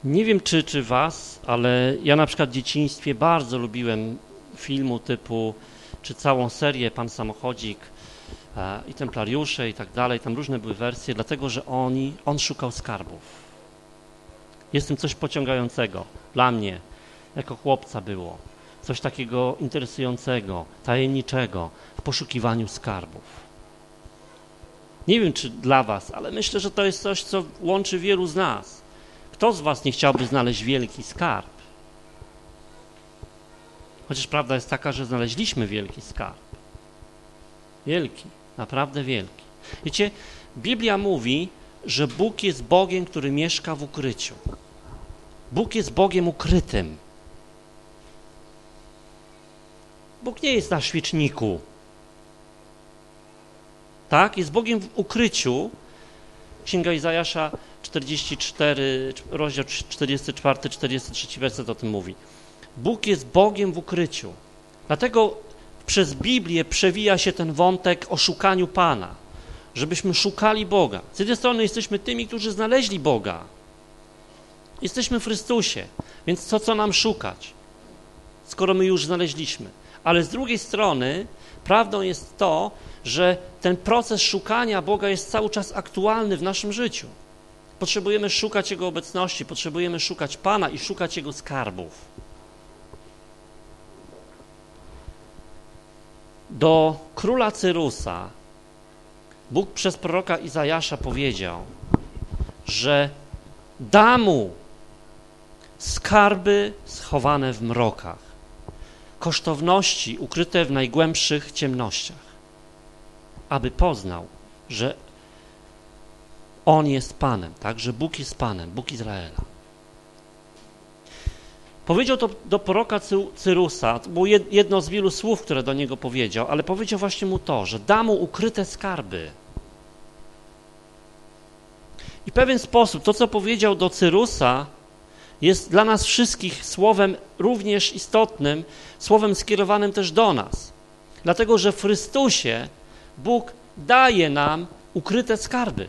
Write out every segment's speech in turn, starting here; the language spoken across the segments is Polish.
Nie wiem, czy was, ale ja na przykład w dzieciństwie bardzo lubiłem filmu typu, czy całą serię Pan Samochodzik i Templariusze i tak dalej, tam różne były wersje, dlatego, że on szukał skarbów. Jest w tym coś pociągającego dla mnie, jako chłopca było. Coś takiego interesującego, tajemniczego w poszukiwaniu skarbów. Nie wiem, czy dla was, ale myślę, że to jest coś, co łączy wielu z nas. Kto z was nie chciałby znaleźć wielki skarb? Chociaż prawda jest taka, że znaleźliśmy wielki skarb. Wielki, naprawdę wielki. Wiecie, Biblia mówi, że Bóg jest Bogiem, który mieszka w ukryciu. Bóg jest Bogiem ukrytym. Bóg nie jest na świeczniku. Tak? Jest Bogiem w ukryciu. Księga Izajasza 44, rozdział 44, 43 werset o tym mówi. Bóg jest Bogiem w ukryciu. Dlatego przez Biblię przewija się ten wątek o szukaniu Pana. Żebyśmy szukali Boga. Z jednej strony jesteśmy tymi, którzy znaleźli Boga. Jesteśmy w Chrystusie, więc co nam szukać, skoro my już znaleźliśmy. Ale z drugiej strony prawdą jest to, że ten proces szukania Boga jest cały czas aktualny w naszym życiu. Potrzebujemy szukać Jego obecności, potrzebujemy szukać Pana i szukać Jego skarbów. Do króla Cyrusa Bóg przez proroka Izajasza powiedział, że da mu skarby schowane w mrokach, kosztowności ukryte w najgłębszych ciemnościach, aby poznał, że On jest Panem, tak? Że Bóg jest Panem, Bóg Izraela. Powiedział to do proroka Cyrusa, to było jedno z wielu słów, które do niego powiedział, ale powiedział właśnie mu to, że da mu ukryte skarby. I w pewien sposób to, co powiedział do Cyrusa, jest dla nas wszystkich słowem również istotnym, słowem skierowanym też do nas. Dlatego, że w Chrystusie Bóg daje nam ukryte skarby.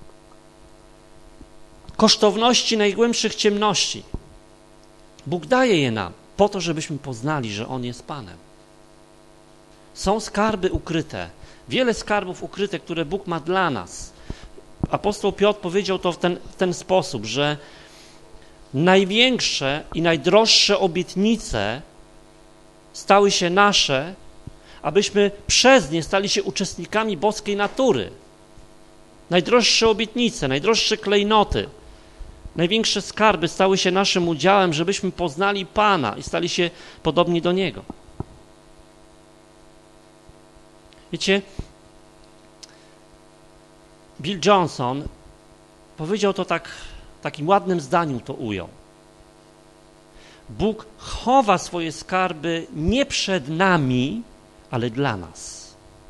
Kosztowności najgłębszych ciemności. Bóg daje je nam po to, żebyśmy poznali, że On jest Panem. Są skarby ukryte, wiele skarbów ukryte, które Bóg ma dla nas. Apostoł Piotr powiedział to w ten sposób, że największe i najdroższe obietnice stały się nasze, abyśmy przez nie stali się uczestnikami boskiej natury. Najdroższe obietnice, najdroższe klejnoty, największe skarby stały się naszym udziałem, żebyśmy poznali Pana i stali się podobni do Niego. Wiecie, Bill Johnson powiedział to takim ładnym zdaniem to ujął. Bóg chowa swoje skarby nie przed nami, ale dla nas.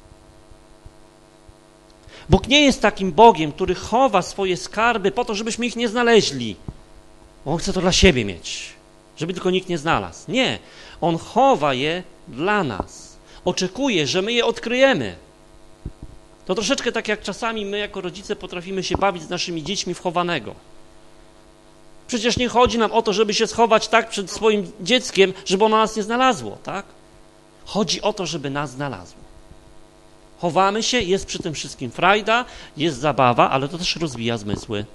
Bóg nie jest takim Bogiem, który chowa swoje skarby po to, żebyśmy ich nie znaleźli. On chce to dla siebie mieć, żeby tylko nikt nie znalazł. Nie, On chowa je dla nas. Oczekuje, że my je odkryjemy. To troszeczkę tak jak czasami my jako rodzice potrafimy się bawić z naszymi dziećmi w chowanego. Przecież nie chodzi nam o to, żeby się schować tak przed swoim dzieckiem, żeby ono nas nie znalazło, tak? Chodzi o to, żeby nas znalazło. Chowamy się, jest przy tym wszystkim frajda, jest zabawa, ale to też rozwija zmysły.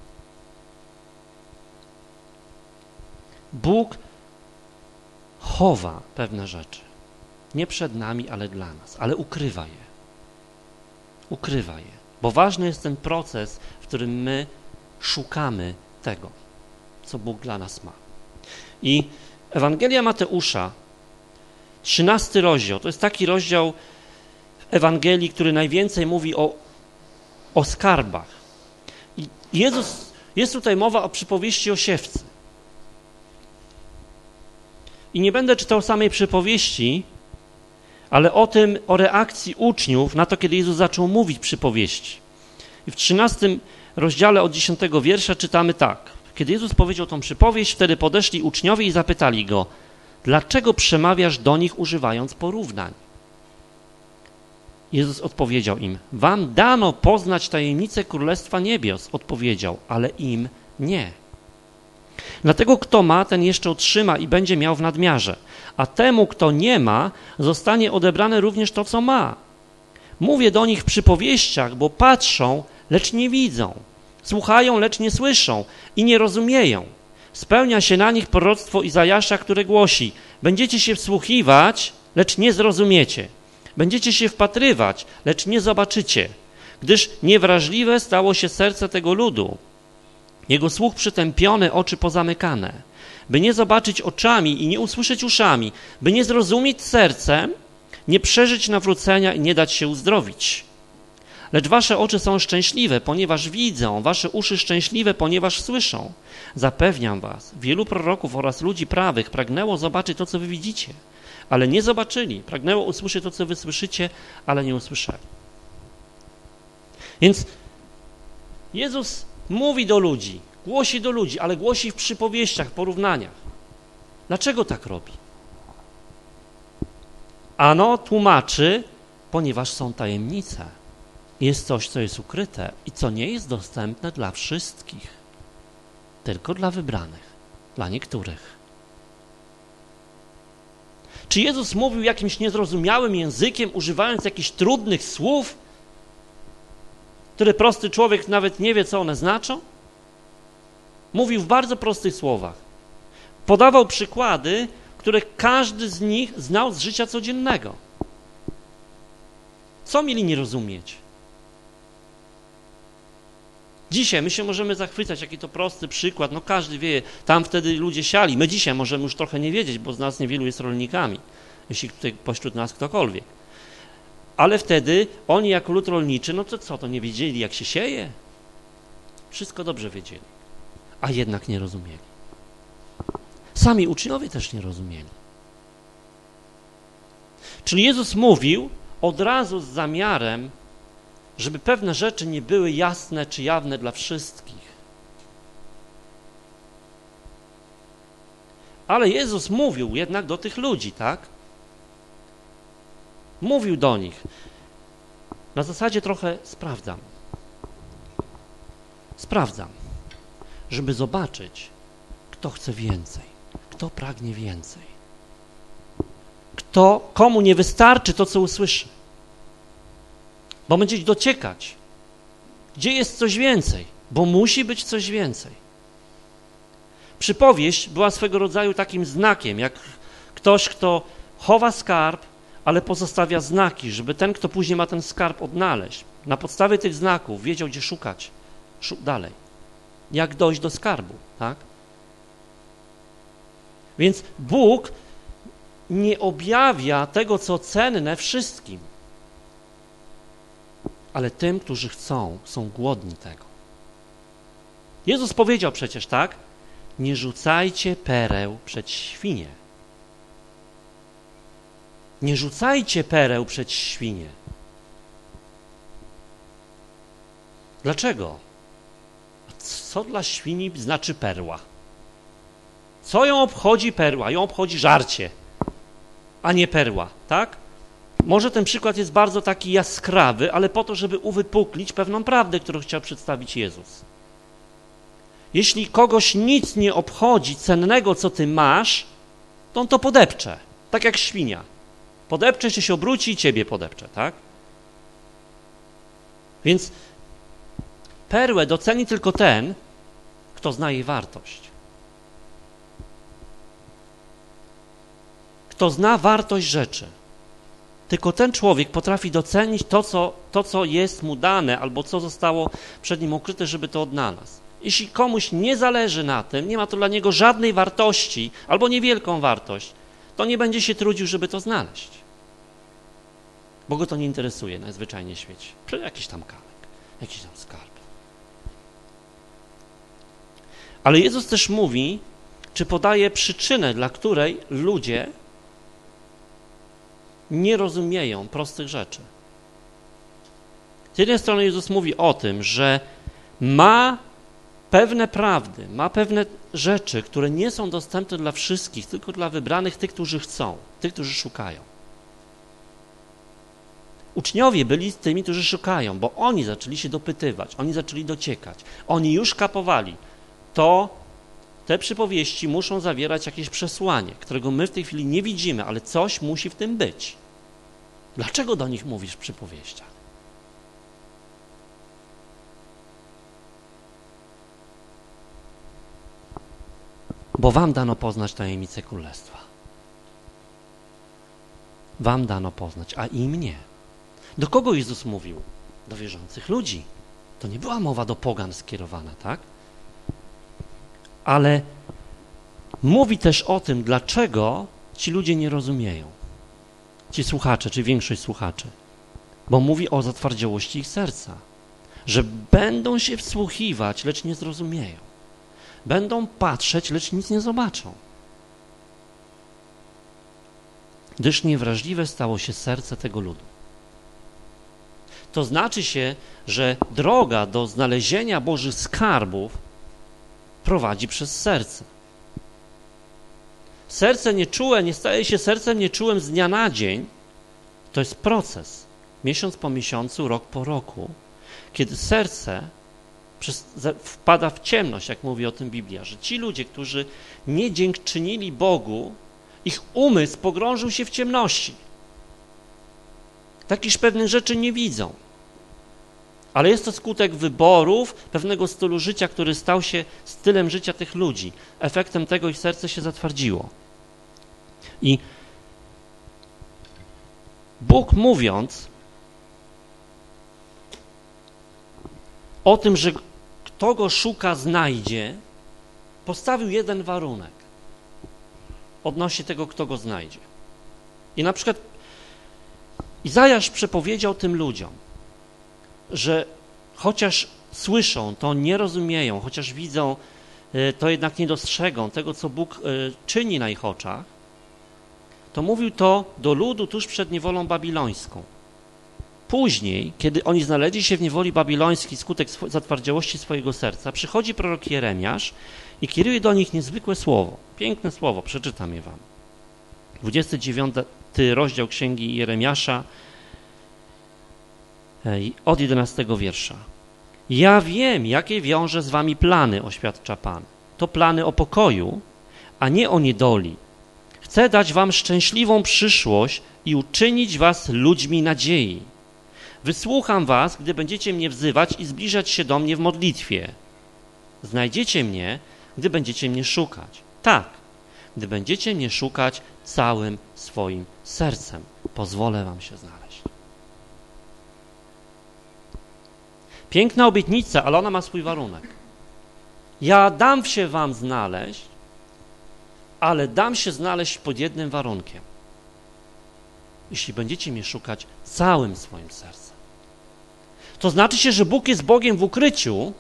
Bóg chowa pewne rzeczy. Nie przed nami, ale dla nas. Ale ukrywa je. Ukrywa je. Bo ważny jest ten proces, w którym my szukamy tego, co Bóg dla nas ma. I Ewangelia Mateusza, 13 rozdział, to jest taki rozdział Ewangelii, który najwięcej mówi o skarbach. I jest tutaj mowa o przypowieści o siewcy. I nie będę czytał samej przypowieści, ale o reakcji uczniów na to, kiedy Jezus zaczął mówić przypowieści. I w 13 rozdziale od 10 wiersza czytamy tak. Kiedy Jezus powiedział tą przypowieść, wtedy podeszli uczniowie i zapytali Go, dlaczego przemawiasz do nich używając porównań? Jezus odpowiedział im, wam dano poznać tajemnicę Królestwa Niebios, odpowiedział, ale im nie. Dlatego kto ma, ten jeszcze otrzyma i będzie miał w nadmiarze, a temu, kto nie ma, zostanie odebrane również to, co ma. Mówię do nich w przypowieściach, bo patrzą, lecz nie widzą, słuchają, lecz nie słyszą i nie rozumieją. Spełnia się na nich proroctwo Izajasza, które głosi: będziecie się wsłuchiwać, lecz nie zrozumiecie. Będziecie się wpatrywać, lecz nie zobaczycie, gdyż niewrażliwe stało się serce tego ludu. Jego słuch przytępiony, oczy pozamykane, by nie zobaczyć oczami i nie usłyszeć uszami, by nie zrozumieć sercem, nie przeżyć nawrócenia i nie dać się uzdrowić. Lecz wasze oczy są szczęśliwe, ponieważ widzą, wasze uszy szczęśliwe, ponieważ słyszą. Zapewniam was, wielu proroków oraz ludzi prawych pragnęło zobaczyć to, co wy widzicie, ale nie zobaczyli. Pragnęło usłyszeć to, co wy słyszycie, ale nie usłyszeli. Więc Jezus mówi do ludzi, głosi do ludzi, ale głosi w przypowieściach, porównaniach. Dlaczego tak robi? Ano tłumaczy, ponieważ są tajemnice. Jest coś, co jest ukryte i co nie jest dostępne dla wszystkich, tylko dla wybranych, dla niektórych. Czy Jezus mówił jakimś niezrozumiałym językiem, używając jakichś trudnych słów, które prosty człowiek nawet nie wie, co one znaczą? Mówił w bardzo prostych słowach. Podawał przykłady, które każdy z nich znał z życia codziennego. Co mieli nie rozumieć? Dzisiaj my się możemy zachwycać, jaki to prosty przykład. No każdy wie, tam wtedy ludzie siali. My dzisiaj możemy już trochę nie wiedzieć, bo z nas niewielu jest rolnikami, jeśli tutaj pośród nas ktokolwiek. Ale wtedy oni jako lud rolniczy, no to co, to nie wiedzieli, jak się sieje? Wszystko dobrze wiedzieli, a jednak nie rozumieli. Sami uczniowie też nie rozumieli. Czyli Jezus mówił od razu z zamiarem, żeby pewne rzeczy nie były jasne czy jawne dla wszystkich. Ale Jezus mówił jednak do tych ludzi, tak? Mówił do nich. Na zasadzie trochę sprawdzam, żeby zobaczyć, kto chce więcej, kto pragnie więcej, komu nie wystarczy to, co usłyszy, bo będzie dociekać, gdzie jest coś więcej, bo musi być coś więcej. Przypowieść była swego rodzaju takim znakiem, jak ktoś, kto chowa skarb, ale pozostawia znaki, żeby ten, kto później ma ten skarb odnaleźć, na podstawie tych znaków wiedział, gdzie szukać dalej, jak dojść do skarbu, tak? Więc Bóg nie objawia tego, co cenne wszystkim, ale tym, którzy chcą, są głodni tego. Jezus powiedział przecież, tak? Nie rzucajcie pereł przed świnie. Nie rzucajcie pereł przed świnie. Dlaczego? Co dla świni znaczy perła? Co ją obchodzi perła? Ją obchodzi żarcie, a nie perła, tak? Może ten przykład jest bardzo taki jaskrawy, ale po to, żeby uwypuklić pewną prawdę, którą chciał przedstawić Jezus. Jeśli kogoś nic nie obchodzi cennego, co ty masz, to on to podepcze, tak jak świnia. Podepcze się obróci i ciebie podepcze, tak? Więc perłę doceni tylko ten, kto zna jej wartość. Kto zna wartość rzeczy. Tylko ten człowiek potrafi docenić to, co jest mu dane, albo co zostało przed nim ukryte, żeby to odnalazł. Jeśli komuś nie zależy na tym, nie ma to dla niego żadnej wartości, albo niewielką wartość, to nie będzie się trudził, żeby to znaleźć. Bo go to nie interesuje najzwyczajniej w świecie. Jakiś tam kamyk, jakiś tam skarb. Ale Jezus też mówi, czy podaje przyczynę, dla której ludzie nie rozumieją prostych rzeczy. Z jednej strony Jezus mówi o tym, że ma pewne prawdy, ma pewne rzeczy, które nie są dostępne dla wszystkich, tylko dla wybranych, tych, którzy chcą, tych, którzy szukają. Uczniowie byli tymi, którzy szukają, bo oni zaczęli się dopytywać, oni zaczęli dociekać, oni już kapowali. te przypowieści muszą zawierać jakieś przesłanie, którego my w tej chwili nie widzimy, ale coś musi w tym być. Dlaczego do nich mówisz w przypowieściach? Bo wam dano poznać tajemnicę Królestwa. Wam dano poznać, a im nie. Do kogo Jezus mówił? Do wierzących ludzi. To nie była mowa do pogan skierowana, tak? Ale mówi też o tym, dlaczego ci ludzie nie rozumieją. Ci słuchacze, czy większość słuchaczy. Bo mówi o zatwardziałości ich serca. Że będą się wsłuchiwać, lecz nie zrozumieją. Będą patrzeć, lecz nic nie zobaczą. Gdyż niewrażliwe stało się serce tego ludu. To znaczy się, że droga do znalezienia Bożych skarbów prowadzi przez serce. Serce nieczułe nie staje się sercem nieczułym z dnia na dzień. To jest proces. Miesiąc po miesiącu, rok po roku, kiedy serce wpada w ciemność, jak mówi o tym Biblia, że ci ludzie, którzy nie dziękczynili Bogu, ich umysł pogrążył się w ciemności. Takich pewnych rzeczy nie widzą. Ale jest to skutek wyborów, pewnego stylu życia, który stał się stylem życia tych ludzi. Efektem tego ich serce się zatwardziło. I Bóg, mówiąc o tym, że kto go szuka, znajdzie, postawił jeden warunek odnośnie tego, kto go znajdzie. I na przykład Izajasz przepowiedział tym ludziom, że chociaż słyszą, to nie rozumieją, chociaż widzą, to jednak nie dostrzegą tego, co Bóg czyni na ich oczach, to mówił to do ludu tuż przed niewolą babilońską. Później, kiedy oni znaleźli się w niewoli babilońskiej skutek zatwardziałości swojego serca, przychodzi prorok Jeremiasz i kieruje do nich niezwykłe słowo. Piękne słowo, przeczytam je wam. 29 rozdział Księgi Jeremiasza od 11 wiersza. Ja wiem, jakie wiąże z wami plany, oświadcza Pan. To plany o pokoju, a nie o niedoli. Chcę dać wam szczęśliwą przyszłość i uczynić was ludźmi nadziei. Wysłucham was, gdy będziecie mnie wzywać i zbliżać się do mnie w modlitwie. Znajdziecie mnie, gdy będziecie mnie szukać. Tak, gdy będziecie mnie szukać całym swoim sercem. Pozwolę wam się znaleźć. Piękna obietnica, ale ona ma swój warunek. Ja dam się wam znaleźć, ale dam się znaleźć pod jednym warunkiem. Jeśli będziecie mnie szukać całym swoim sercem. To znaczy się, że Bóg jest Bogiem w ukryciu,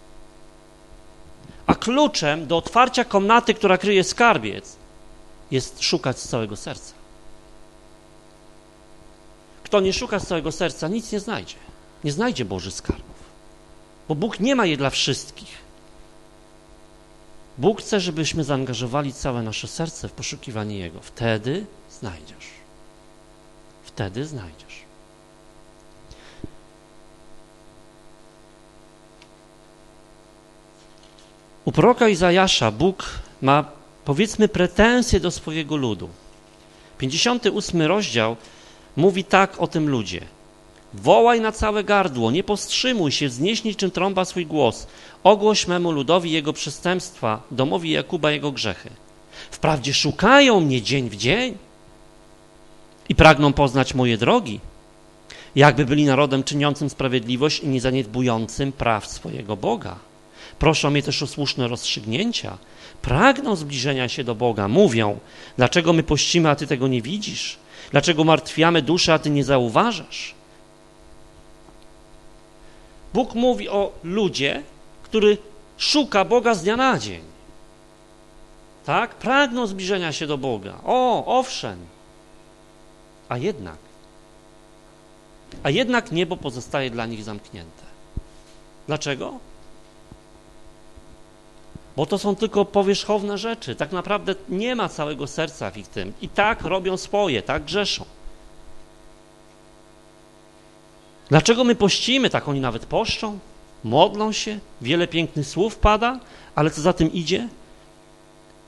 a kluczem do otwarcia komnaty, która kryje skarbiec, jest szukać z całego serca. Kto nie szuka z całego serca, nic nie znajdzie. Nie znajdzie Bożych skarbów. Bo Bóg nie ma je dla wszystkich. Bóg chce, żebyśmy zaangażowali całe nasze serce w poszukiwanie Jego. Wtedy znajdziesz. Wtedy znajdziesz. U proroka Izajasza Bóg ma, powiedzmy, pretensje do swojego ludu. 58 rozdział mówi tak o tym ludzie. Wołaj na całe gardło, nie powstrzymuj się, wznieś niczym trąba swój głos. Ogłoś memu ludowi jego przestępstwa, domowi Jakuba jego grzechy. Wprawdzie szukają mnie dzień w dzień i pragną poznać moje drogi, jakby byli narodem czyniącym sprawiedliwość i nie zaniedbującym praw swojego Boga. Proszą mnie też o słuszne rozstrzygnięcia. Pragną zbliżenia się do Boga. Mówią, dlaczego my pościmy, a ty tego nie widzisz? Dlaczego martwiamy duszę, a ty nie zauważasz? Bóg mówi o ludzie, który szuka Boga z dnia na dzień. Tak? Pragną zbliżenia się do Boga. Owszem. A jednak niebo pozostaje dla nich zamknięte. Dlaczego? Bo to są tylko powierzchowne rzeczy. Tak naprawdę nie ma całego serca w ich tym. I tak robią swoje, tak grzeszą. Dlaczego my pościmy? Tak oni nawet poszczą, modlą się, wiele pięknych słów pada, ale co za tym idzie?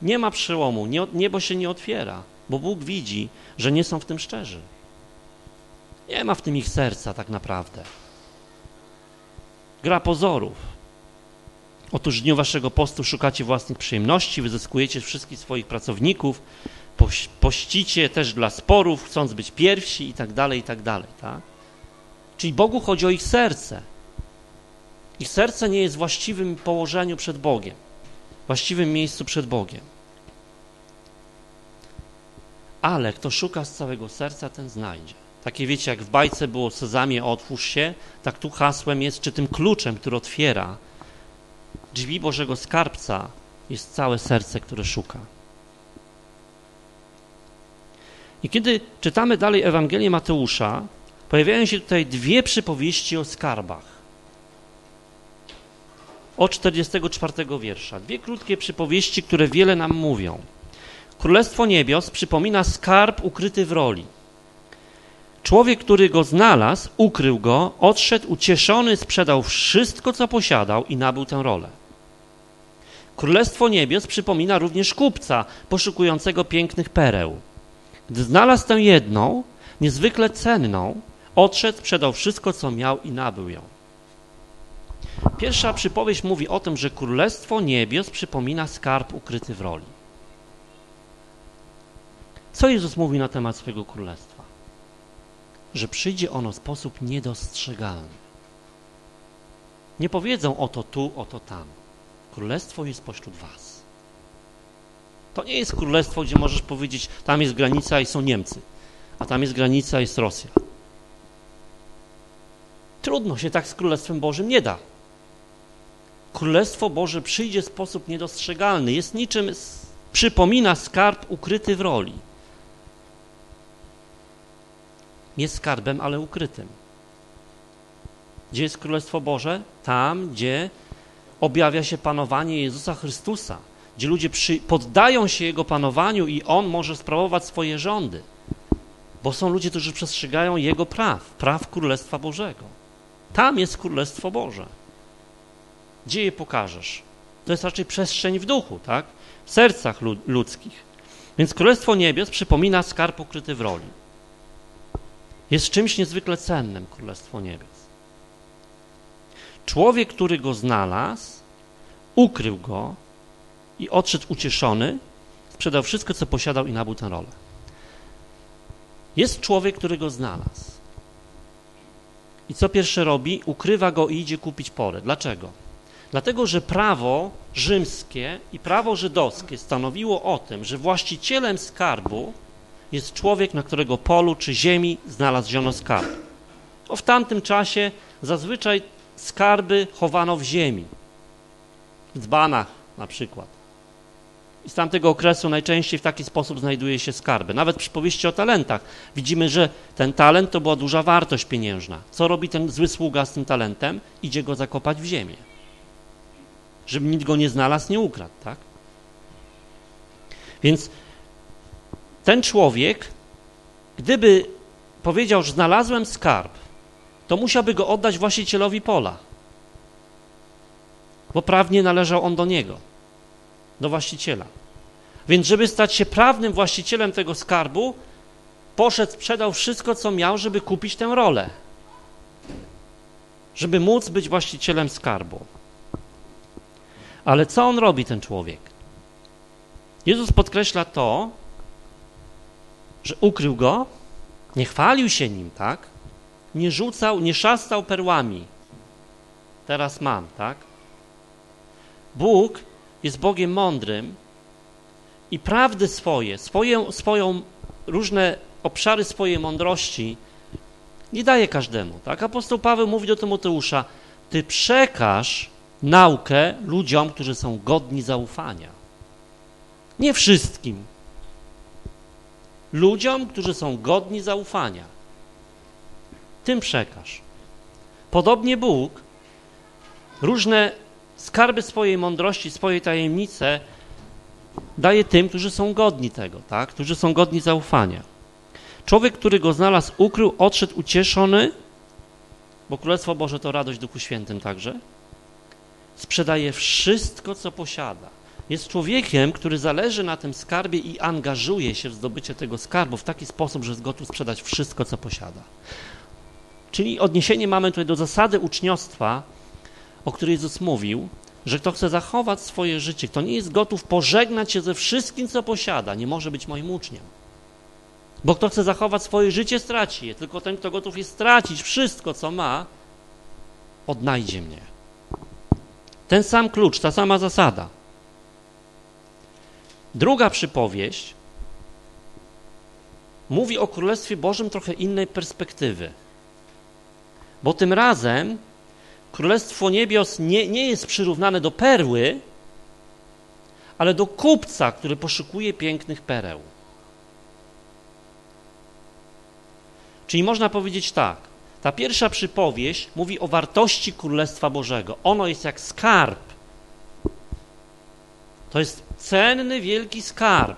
Nie ma przełomu, niebo się nie otwiera, bo Bóg widzi, że nie są w tym szczerzy. Nie ma w tym ich serca tak naprawdę. Gra pozorów. Otóż w dniu waszego postu szukacie własnych przyjemności, wyzyskujecie wszystkich swoich pracowników, pościcie też dla sporów, chcąc być pierwsi i tak dalej, tak? Czyli Bogu chodzi o ich serce. Ich serce nie jest w właściwym położeniu przed Bogiem, w właściwym miejscu przed Bogiem. Ale kto szuka z całego serca, ten znajdzie. Takie wiecie, jak w bajce było Sezamie, otwórz się, tak tu hasłem jest, czy tym kluczem, który otwiera drzwi Bożego Skarbca, jest całe serce, które szuka. I kiedy czytamy dalej Ewangelię Mateusza, pojawiają się tutaj dwie przypowieści o skarbach. Od 44 wiersza. Dwie krótkie przypowieści, które wiele nam mówią. Królestwo Niebios przypomina skarb ukryty w roli. Człowiek, który go znalazł, ukrył go, odszedł ucieszony, sprzedał wszystko, co posiadał i nabył tę rolę. Królestwo Niebios przypomina również kupca poszukującego pięknych pereł. Gdy znalazł tę jedną, niezwykle cenną, odszedł, sprzedał wszystko, co miał i nabył ją. Pierwsza przypowieść mówi o tym, że Królestwo Niebios przypomina skarb ukryty w roli. Co Jezus mówi na temat swojego królestwa? Że przyjdzie ono w sposób niedostrzegalny. Nie powiedzą oto tu, oto tam. Królestwo jest pośród was. To nie jest królestwo, gdzie możesz powiedzieć, tam jest granica i są Niemcy, a tam jest granica i jest Rosja. Trudno się tak z Królestwem Bożym nie da. Królestwo Boże przyjdzie w sposób niedostrzegalny. Jest niczym, przypomina skarb ukryty w roli. Jest skarbem, ale ukrytym. Gdzie jest Królestwo Boże? Tam, gdzie objawia się panowanie Jezusa Chrystusa, gdzie ludzie poddają się Jego panowaniu i On może sprawować swoje rządy, bo są ludzie, którzy przestrzegają Jego praw Królestwa Bożego. Tam jest Królestwo Boże. Gdzie je pokażesz? To jest raczej przestrzeń w duchu, tak? W sercach ludzkich. Więc Królestwo Niebios przypomina skarb ukryty w roli. Jest czymś niezwykle cennym Królestwo Niebios. Człowiek, który go znalazł, ukrył go i odszedł ucieszony, sprzedał wszystko, co posiadał i nabył tę rolę. Jest człowiek, który go znalazł. I co pierwsze robi? Ukrywa go i idzie kupić porę. Dlaczego? Dlatego, że prawo rzymskie i prawo żydowskie stanowiło o tym, że właścicielem skarbu jest człowiek, na którego polu czy ziemi znaleziono skarb. W tamtym czasie zazwyczaj skarby chowano w ziemi, w dzbanach na przykład. I z tamtego okresu najczęściej w taki sposób znajduje się skarby. Nawet przy powieści o talentach widzimy, że ten talent to była duża wartość pieniężna. Co robi ten zły sługa z tym talentem? Idzie go zakopać w ziemię. Żeby nikt go nie znalazł, nie ukradł, tak? Więc ten człowiek, gdyby powiedział, że znalazłem skarb, to musiałby go oddać właścicielowi pola, bo prawnie należał on do niego, do właściciela. Więc żeby stać się prawnym właścicielem tego skarbu, poszedł, sprzedał wszystko, co miał, żeby kupić tę rolę, żeby móc być właścicielem skarbu. Ale co on robi, ten człowiek? Jezus podkreśla to, że ukrył go, nie chwalił się nim, tak? Nie rzucał, nie szastał perłami. Teraz mam, tak? Bóg jest Bogiem mądrym i prawdy swoją różne obszary swojej mądrości nie daje każdemu, tak? Apostoł Paweł mówi do Tymoteusza, ty przekaż naukę ludziom, którzy są godni zaufania. Nie wszystkim. Ludziom, którzy są godni zaufania. Tym przekaż. Podobnie Bóg różne skarby swojej mądrości, swojej tajemnice daje tym, którzy są godni tego, tak? Którzy są godni zaufania. Człowiek, który go znalazł, ukrył, odszedł ucieszony, bo Królestwo Boże to radość w Duchu Świętym także, sprzedaje wszystko, co posiada. jest człowiekiem, który zależy na tym skarbie i angażuje się w zdobycie tego skarbu w taki sposób, że jest gotów sprzedać wszystko, co posiada. Czyli odniesienie mamy tutaj do zasady uczniostwa, o której Jezus mówił, że kto chce zachować swoje życie, kto nie jest gotów pożegnać się ze wszystkim, co posiada, nie może być moim uczniem. Bo kto chce zachować swoje życie, straci je. Tylko ten, kto gotów jest stracić wszystko, co ma, odnajdzie mnie. Ten sam klucz, ta sama zasada. Druga przypowieść mówi o Królestwie Bożym trochę innej perspektywy. Bo tym razem Królestwo Niebios nie jest przyrównane do perły, ale do kupca, który poszukuje pięknych pereł. Czyli można powiedzieć tak, ta pierwsza przypowieść mówi o wartości Królestwa Bożego. Ono jest jak skarb. To jest cenny, wielki skarb.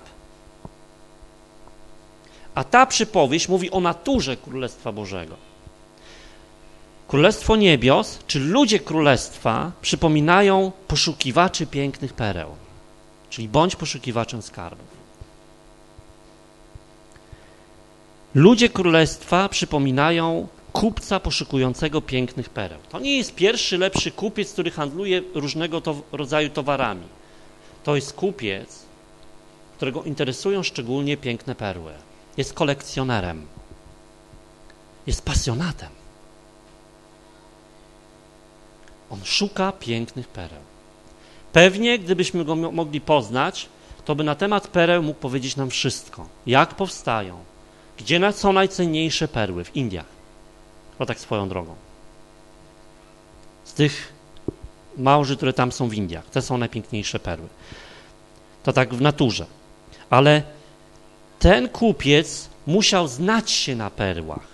A ta przypowieść mówi o naturze Królestwa Bożego. Królestwo Niebios, czy ludzie Królestwa przypominają poszukiwaczy pięknych pereł. Czyli bądź poszukiwaczem skarbów. Ludzie Królestwa przypominają kupca poszukującego pięknych pereł. To nie jest pierwszy, lepszy kupiec, który handluje różnego rodzaju towarami. To jest kupiec, którego interesują szczególnie piękne perły. Jest kolekcjonerem. Jest pasjonatem. On szuka pięknych pereł. Pewnie, gdybyśmy go mogli poznać, to by na temat pereł mógł powiedzieć nam wszystko. Jak powstają, gdzie są najcenniejsze perły w Indiach. O tak swoją drogą. Z tych małży, które tam są w Indiach, te są najpiękniejsze perły. To tak w naturze. Ale ten kupiec musiał znać się na perłach,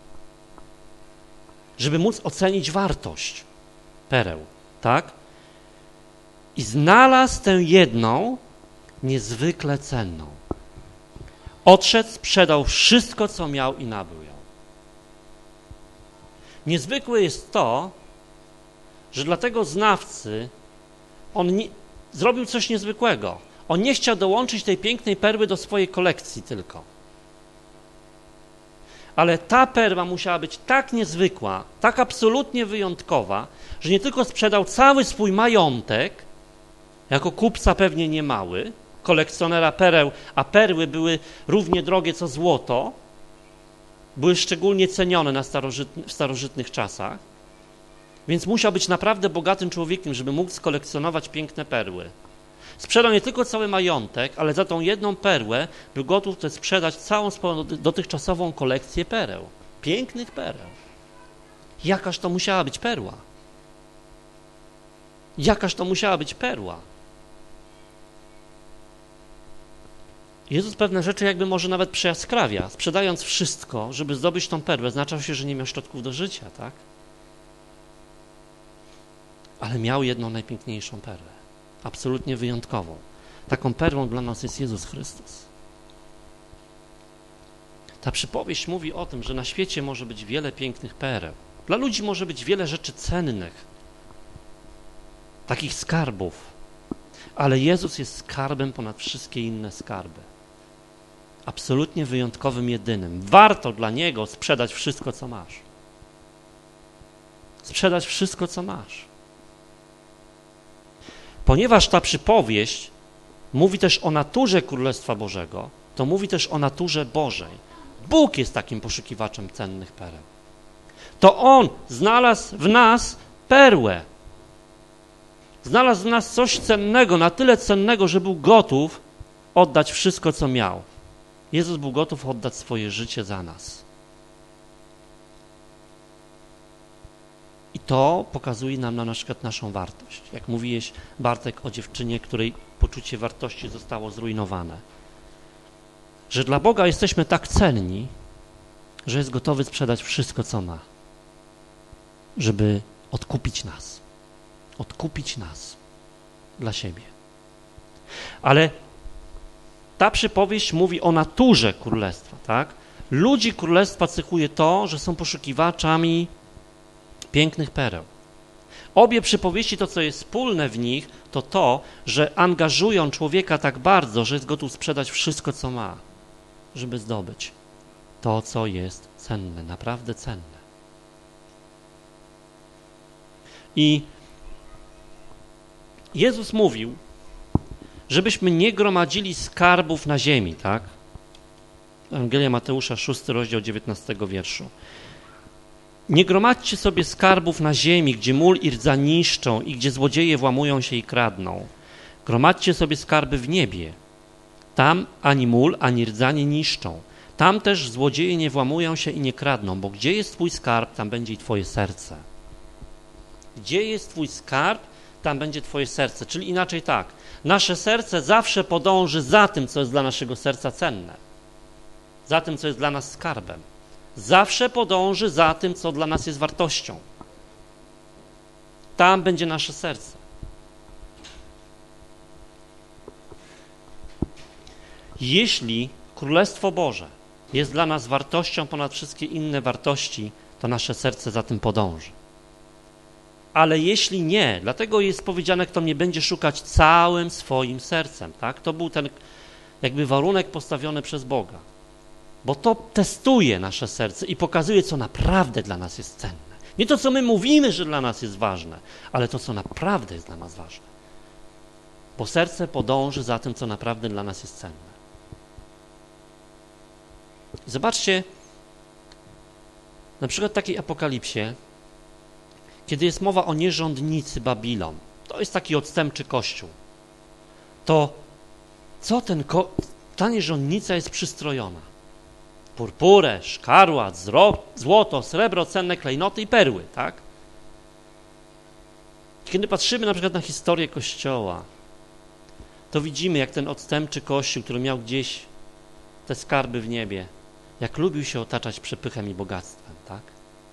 żeby móc ocenić wartość pereł, tak? I znalazł tę jedną niezwykle cenną. Odszedł, sprzedał wszystko, co miał i nabył ją. Niezwykłe jest to, że dla tego znawcy on zrobił coś niezwykłego. On nie chciał dołączyć tej pięknej perły do swojej kolekcji tylko. Ale ta perła musiała być tak niezwykła, tak absolutnie wyjątkowa, że nie tylko sprzedał cały swój majątek, jako kupca pewnie niemały, kolekcjonera pereł, a perły były równie drogie co złoto, były szczególnie cenione w starożytnych czasach, więc musiał być naprawdę bogatym człowiekiem, żeby mógł skolekcjonować piękne perły. Sprzedał nie tylko cały majątek, ale za tą jedną perłę był gotów też sprzedać całą swoją dotychczasową kolekcję pereł. Pięknych pereł. Jakaż to musiała być perła? Jakaż to musiała być perła? Jezus pewne rzeczy jakby może nawet przejaskrawia, sprzedając wszystko, żeby zdobyć tą perłę. Oznacza się, że nie miał środków do życia, tak? Ale miał jedną najpiękniejszą perłę. Absolutnie wyjątkową. Taką perłą dla nas jest Jezus Chrystus. Ta przypowieść mówi o tym, że na świecie może być wiele pięknych pereł. Dla ludzi może być wiele rzeczy cennych, takich skarbów, ale Jezus jest skarbem ponad wszystkie inne skarby. Absolutnie wyjątkowym, jedynym. Warto dla Niego sprzedać wszystko, co masz. Sprzedać wszystko, co masz. Ponieważ ta przypowieść mówi też o naturze Królestwa Bożego, to mówi też o naturze Bożej. Bóg jest takim poszukiwaczem cennych pereł. To On znalazł w nas perłę. Znalazł w nas coś cennego, na tyle cennego, że był gotów oddać wszystko, co miał. Jezus był gotów oddać swoje życie za nas. I to pokazuje nam na przykład naszą wartość. Jak mówiłeś, Bartek, o dziewczynie, której poczucie wartości zostało zrujnowane. Że dla Boga jesteśmy tak cenni, że jest gotowy sprzedać wszystko, co ma, żeby odkupić nas. Odkupić nas dla siebie. Ale ta przypowieść mówi o naturze Królestwa, tak? Ludzi Królestwa cechuje to, że są poszukiwaczami pięknych pereł. Obie przypowieści, to co jest wspólne w nich, to, że angażują człowieka tak bardzo, że jest gotów sprzedać wszystko, co ma, żeby zdobyć to, co jest cenne, naprawdę cenne. I Jezus mówił, żebyśmy nie gromadzili skarbów na ziemi, tak? Ewangelia Mateusza, 6 rozdział 19 wierszu. Nie gromadźcie sobie skarbów na ziemi, gdzie mól i rdza niszczą i gdzie złodzieje włamują się i kradną. Gromadźcie sobie skarby w niebie. Tam ani mól, ani rdza nie niszczą. Tam też złodzieje nie włamują się i nie kradną, bo gdzie jest twój skarb, tam będzie i twoje serce. Gdzie jest twój skarb, tam będzie twoje serce. Czyli inaczej tak, nasze serce zawsze podąży za tym, co jest dla naszego serca cenne. Za tym, co jest dla nas skarbem. Zawsze podąży za tym, co dla nas jest wartością. Tam będzie nasze serce. Jeśli Królestwo Boże jest dla nas wartością ponad wszystkie inne wartości, to nasze serce za tym podąży. Ale jeśli nie, dlatego jest powiedziane, kto mnie będzie szukać całym swoim sercem. Tak? To był ten jakby warunek postawiony przez Boga. Bo to testuje nasze serce i pokazuje, co naprawdę dla nas jest cenne. Nie to, co my mówimy, że dla nas jest ważne, ale to, co naprawdę jest dla nas ważne. Bo serce podąży za tym, co naprawdę dla nas jest cenne. Zobaczcie, na przykład w takiej apokalipsie, kiedy jest mowa o nierządnicy Babilon, to jest taki odstępczy kościół, to co ta nierządnica jest przystrojona? Purpurę, szkarłat, złoto, srebro, cenne klejnoty i perły, tak? Kiedy patrzymy na przykład na historię Kościoła, to widzimy, jak ten odstępczy Kościół, który miał gdzieś te skarby w niebie, jak lubił się otaczać przepychem i bogactwem, tak?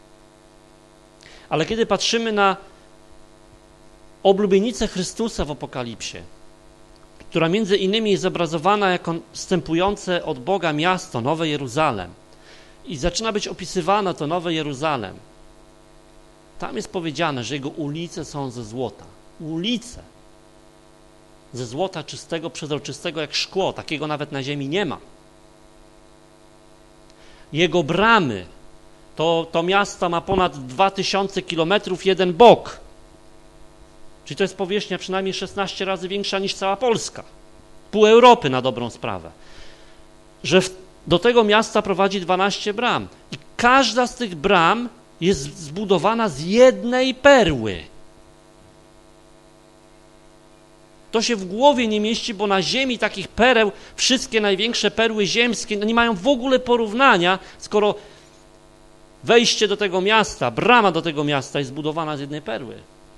Ale kiedy patrzymy na oblubienicę Chrystusa w Apokalipsie, która między innymi jest zobrazowana jako wstępujące od Boga miasto, Nowe Jeruzalem, i zaczyna być opisywane to Nowe Jeruzalem, tam jest powiedziane, że jego ulice są ze złota. Ulice ze złota czystego, przezroczystego jak szkło, takiego nawet na ziemi nie ma. Jego bramy, to miasto ma ponad 2000 kilometrów jeden bok. Czyli to jest powierzchnia przynajmniej 16 razy większa niż cała Polska. Pół Europy na dobrą sprawę. Że do tego miasta prowadzi 12 bram. I każda z tych bram jest zbudowana z jednej perły. To się w głowie nie mieści, bo na ziemi takich pereł, wszystkie największe perły ziemskie, nie mają w ogóle porównania, skoro wejście do tego miasta, brama do tego miasta jest zbudowana z jednej perły.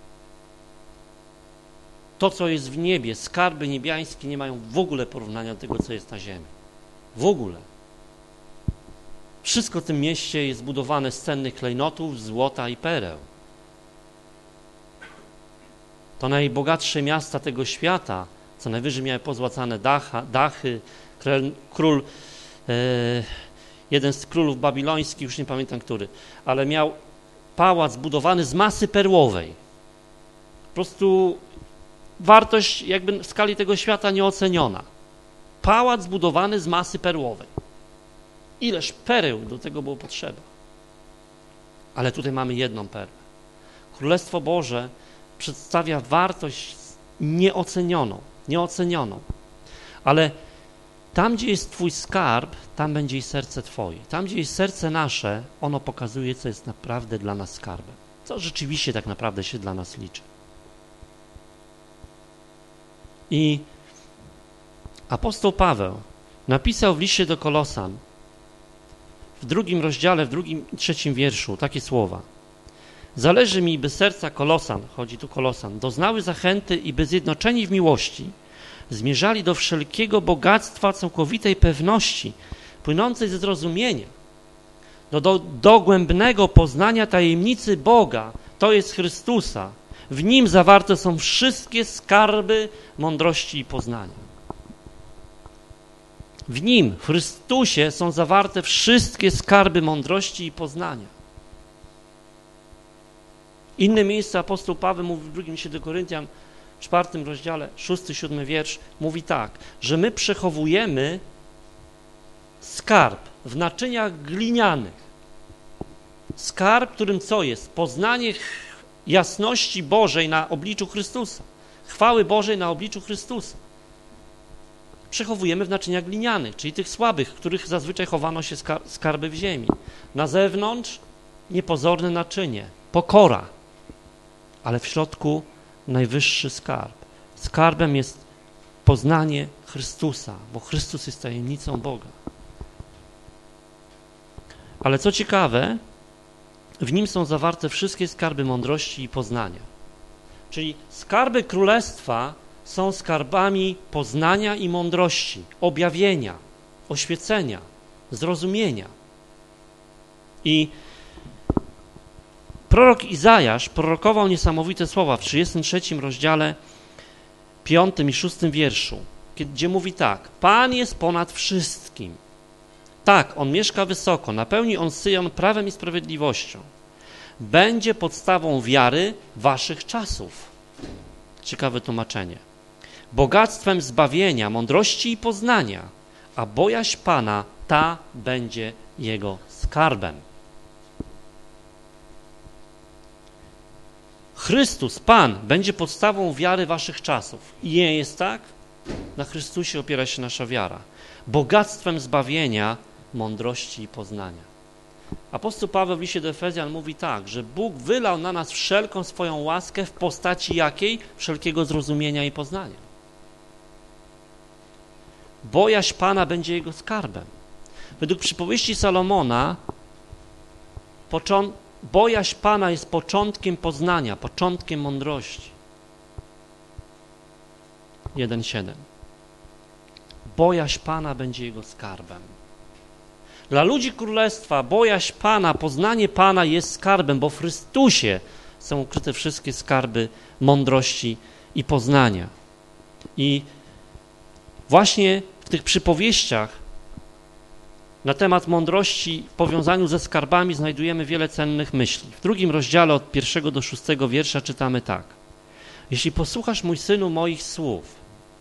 To, co jest w niebie, skarby niebiańskie nie mają w ogóle porównania do tego, co jest na ziemi. W ogóle. Wszystko w tym mieście jest zbudowane z cennych klejnotów, złota i pereł. To najbogatsze miasta tego świata, co najwyżej miały pozłacane dachy, jeden z królów babilońskich, już nie pamiętam który, ale miał pałac zbudowany z masy perłowej. Po prostu wartość jakby w skali tego świata nieoceniona. Pałac zbudowany z masy perłowej. Ileż pereł do tego było potrzeba. Ale tutaj mamy jedną perłę. Królestwo Boże przedstawia wartość nieocenioną. Ale tam, gdzie jest twój skarb, tam będzie i serce twoje. Tam, gdzie jest serce nasze, ono pokazuje, co jest naprawdę dla nas skarbem. Co rzeczywiście tak naprawdę się dla nas liczy. I apostoł Paweł napisał w liście do Kolosan w 2 rozdziale, w 2 i 3 wierszu takie słowa. Zależy mi, by serca Kolosan, chodzi tu Kolosan, doznały zachęty i by zjednoczeni w miłości zmierzali do wszelkiego bogactwa całkowitej pewności, płynącej ze zrozumienia, do dogłębnego poznania tajemnicy Boga, to jest Chrystusa. W Nim zawarte są wszystkie skarby mądrości i poznania. W Nim, w Chrystusie, są zawarte wszystkie skarby mądrości i poznania. Inne miejsce apostoł Paweł mówi w 2 liście do Koryntian, w 4 rozdziale, 6-7 wiersz, mówi tak, że my przechowujemy skarb w naczyniach glinianych. Skarb, którym co jest? Poznanie jasności Bożej na obliczu Chrystusa, chwały Bożej na obliczu Chrystusa. Przechowujemy w naczyniach glinianych, czyli tych słabych, w których zazwyczaj chowano się skarby w ziemi. Na zewnątrz niepozorne naczynie, pokora, ale w środku najwyższy skarb. Skarbem jest poznanie Chrystusa, bo Chrystus jest tajemnicą Boga. Ale co ciekawe, w nim są zawarte wszystkie skarby mądrości i poznania. Czyli skarby Królestwa są skarbami poznania i mądrości, objawienia, oświecenia, zrozumienia. I prorok Izajasz prorokował niesamowite słowa w 33 rozdziale, 5 i 6 wierszu, gdzie mówi tak: Pan jest ponad wszystkim. Tak, On mieszka wysoko, napełni On Syjon prawem i sprawiedliwością. Będzie podstawą wiary waszych czasów. Ciekawe tłumaczenie. Bogactwem zbawienia, mądrości i poznania, a bojaźń Pana ta będzie Jego skarbem. Chrystus, Pan, będzie podstawą wiary waszych czasów. I nie jest tak? Na Chrystusie opiera się nasza wiara. Bogactwem zbawienia, mądrości i poznania. Apostoł Paweł w liście do Efezjan mówi tak, że Bóg wylał na nas wszelką swoją łaskę w postaci jakiej? Wszelkiego zrozumienia i poznania. Bojaźń Pana będzie Jego skarbem. Według przypowieści Salomona bojaźń Pana jest początkiem poznania, początkiem mądrości. 1:7. Bojaźń Pana będzie Jego skarbem. Dla ludzi Królestwa bojaźń Pana, poznanie Pana jest skarbem, bo w Chrystusie są ukryte wszystkie skarby mądrości i poznania. I właśnie w tych przypowieściach na temat mądrości w powiązaniu ze skarbami znajdujemy wiele cennych myśli. W 2 rozdziale od 1 do 6 wiersza czytamy tak. Jeśli posłuchasz, mój synu, moich słów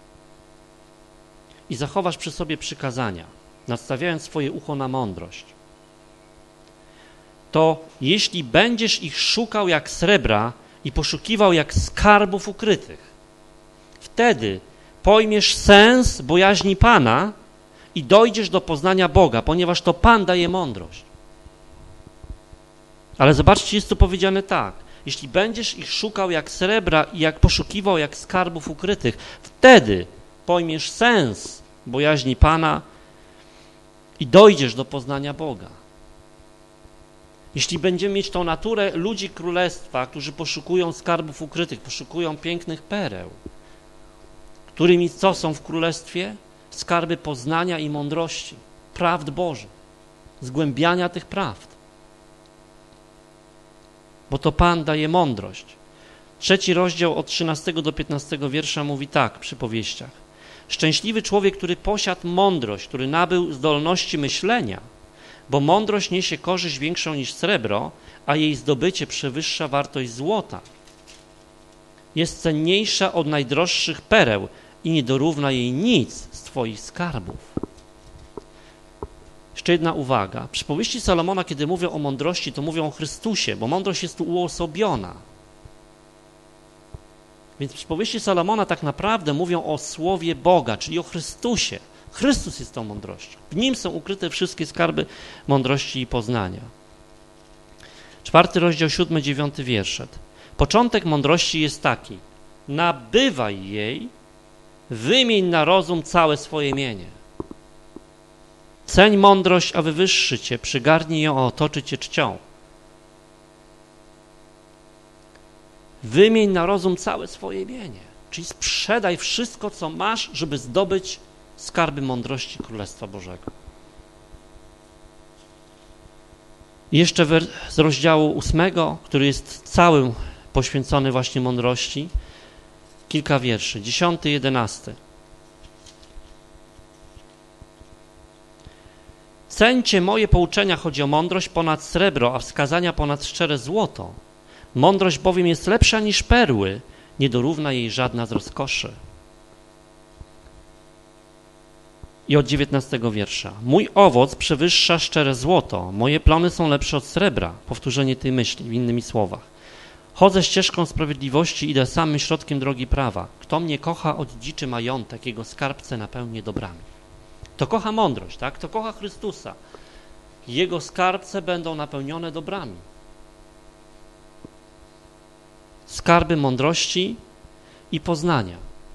i zachowasz przy sobie przykazania, nadstawiając swoje ucho na mądrość, to jeśli będziesz ich szukał jak srebra i poszukiwał jak skarbów ukrytych, wtedy pojmiesz sens bojaźni Pana i dojdziesz do poznania Boga, ponieważ to Pan daje mądrość. Ale zobaczcie, jest tu powiedziane tak. Jeśli będziesz ich szukał jak srebra i jak poszukiwał jak skarbów ukrytych, wtedy pojmiesz sens bojaźni Pana i dojdziesz do poznania Boga. Jeśli będziemy mieć tą naturę ludzi Królestwa, którzy poszukują skarbów ukrytych, poszukują pięknych pereł, którymi co są w Królestwie? Skarby poznania i mądrości, prawd Bożych, zgłębiania tych prawd. Bo to Pan daje mądrość. 3 rozdział od 13 do 15 wiersza mówi tak w przypowieściach. Szczęśliwy człowiek, który posiadł mądrość, który nabył zdolności myślenia, bo mądrość niesie korzyść większą niż srebro, a jej zdobycie przewyższa wartość złota. Jest cenniejsza od najdroższych pereł i nie dorówna jej nic z twoich skarbów. Jeszcze jedna uwaga. Przypowieści Salomona, kiedy mówią o mądrości, to mówią o Chrystusie, bo mądrość jest tu uosobiona. Więc przypowieści Salomona tak naprawdę mówią o Słowie Boga, czyli o Chrystusie. Chrystus jest tą mądrością. W Nim są ukryte wszystkie skarby mądrości i poznania. 4 rozdział, 7-9 wierszet. Początek mądrości jest taki. Nabywaj jej, wymień na rozum całe swoje mienie. Ceń mądrość, a wywyższy cię, przygarnij ją, a otoczy cię czcią. Wymień na rozum całe swoje mienie, czyli sprzedaj wszystko, co masz, żeby zdobyć skarby mądrości Królestwa Bożego. I jeszcze z rozdziału 8, który jest całym poświęcony właśnie mądrości, kilka wierszy, 10, 11. Ceńcie moje pouczenia, chodzi o mądrość ponad srebro, a wskazania ponad szczere złoto. Mądrość bowiem jest lepsza niż perły, Nie dorówna jej żadna z rozkoszy. I od 19 wiersza. Mój owoc przewyższa szczere złoto, moje plony są lepsze od srebra. Powtórzenie tej myśli, w innymi słowach. Chodzę ścieżką sprawiedliwości, idę samym środkiem drogi prawa. Kto mnie kocha, odziedziczy majątek, jego skarbce napełnię dobrami. To kocha mądrość, tak? To kocha Chrystusa. Jego skarbce będą napełnione dobrami. Skarby mądrości i poznania.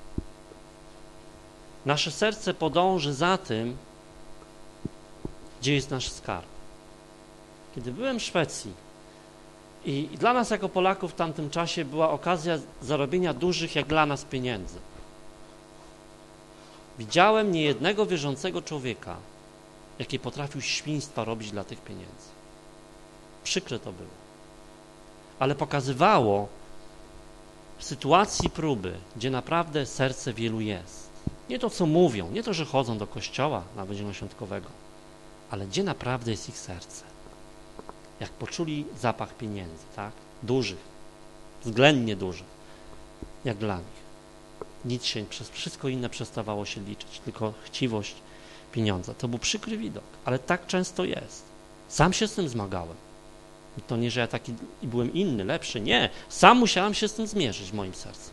Nasze serce podąży za tym, gdzie jest nasz skarb. Kiedy byłem w Szwecji i dla nas jako Polaków w tamtym czasie była okazja zarobienia dużych jak dla nas pieniędzy. Widziałem niejednego wierzącego człowieka, jaki potrafił świństwa robić dla tych pieniędzy. Przykre to było. Ale pokazywało w sytuacji próby, gdzie naprawdę serce wielu jest. Nie to, co mówią, nie to, że chodzą do kościoła nawet zielonoświątkowego, ale gdzie naprawdę jest ich serce. Jak poczuli zapach pieniędzy, tak? Dużych, względnie dużych, jak dla nich. Nic się, przez wszystko inne przestawało się liczyć, tylko chciwość pieniądza. To był przykry widok, ale tak często jest. Sam się z tym zmagałem. I to nie, że ja taki byłem inny, lepszy, nie. Sam musiałem się z tym zmierzyć w moim sercu.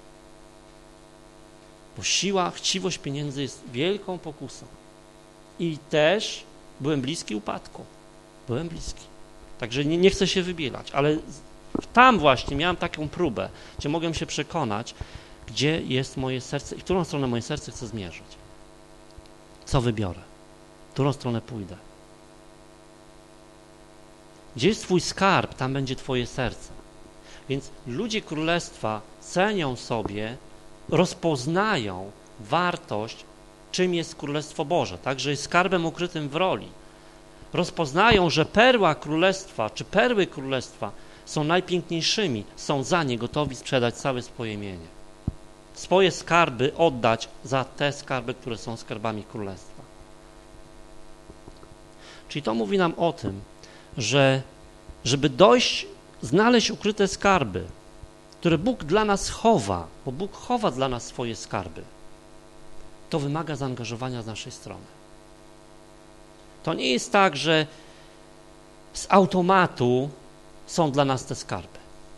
Bo siła, chciwość pieniędzy jest wielką pokusą. I też byłem bliski upadku. Byłem bliski. Także nie chcę się wybielać, ale tam właśnie miałem taką próbę, gdzie mogłem się przekonać, gdzie jest moje serce i w którą stronę moje serce chce zmierzyć. Co wybiorę? W którą stronę pójdę? Gdzie jest twój skarb, tam będzie twoje serce. Więc ludzie Królestwa cenią sobie, rozpoznają wartość, czym jest Królestwo Boże, tak, że jest skarbem ukrytym w roli. Rozpoznają, że perła Królestwa, czy perły Królestwa są najpiękniejszymi, są za nie gotowi sprzedać całe swoje mienie. Swoje skarby oddać za te skarby, które są skarbami Królestwa. Czyli to mówi nam o tym, że żeby znaleźć ukryte skarby, które Bóg dla nas chowa, bo Bóg chowa dla nas swoje skarby, to wymaga zaangażowania z naszej strony. To nie jest tak, że z automatu są dla nas te skarby.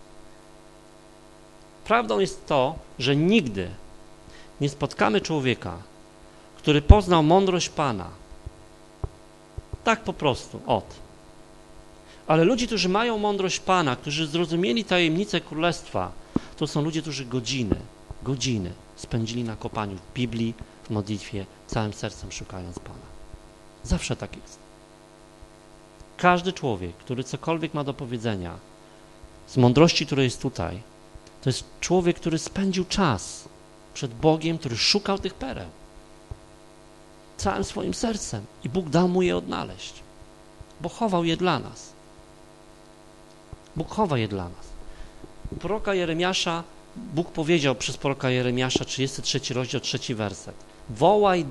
Prawdą jest to, że nigdy nie spotkamy człowieka, który poznał mądrość Pana. Tak po prostu, Ale ludzie, którzy mają mądrość Pana, którzy zrozumieli tajemnicę Królestwa, to są ludzie, którzy godziny spędzili na kopaniu w Biblii, w modlitwie, całym sercem szukając Pana. Zawsze tak jest. Każdy człowiek, który cokolwiek ma do powiedzenia, z mądrości, która jest tutaj, to jest człowiek, który spędził czas przed Bogiem, który szukał tych pereł całym swoim sercem i Bóg dał mu je odnaleźć, bo chował je dla nas. Bóg chowa je dla nas. U proroka Jeremiasza Bóg powiedział przez proroka Jeremiasza, 33 rozdział, 3 werset. Wołaj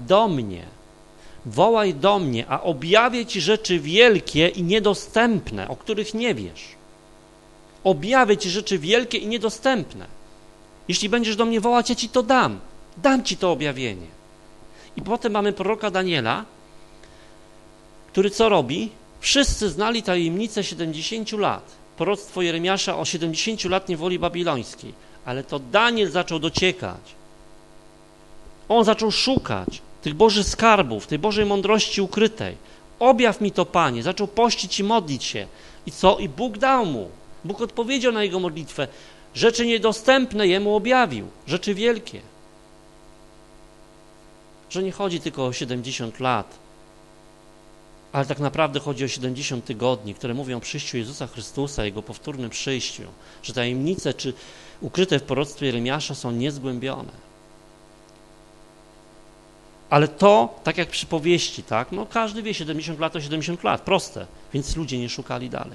do mnie, a objawię ci rzeczy wielkie i niedostępne, o których nie wiesz. Objawię ci rzeczy wielkie i niedostępne. Jeśli będziesz do mnie wołać, ja ci to dam. Dam ci to objawienie. I potem mamy proroka Daniela, który co robi? Wszyscy znali tajemnicę 70 lat. Proroctwo Jeremiasza o 70 lat niewoli babilońskiej. Ale to Daniel zaczął dociekać. On zaczął szukać tych Bożych skarbów, tej Bożej mądrości ukrytej. Objaw mi to, Panie. Zaczął pościć i modlić się. I co? I Bóg dał mu. Bóg odpowiedział na jego modlitwę. Rzeczy niedostępne jemu objawił. Rzeczy wielkie. Że nie chodzi tylko o 70 lat, ale tak naprawdę chodzi o 70 tygodni, które mówią o przyjściu Jezusa Chrystusa, Jego powtórnym przyjściu, że tajemnice czy ukryte w proroctwie Jeremiasza są niezgłębione. Ale to, tak jak przy powieści, tak? No każdy wie, 70 lat to 70 lat, proste, więc ludzie nie szukali dalej.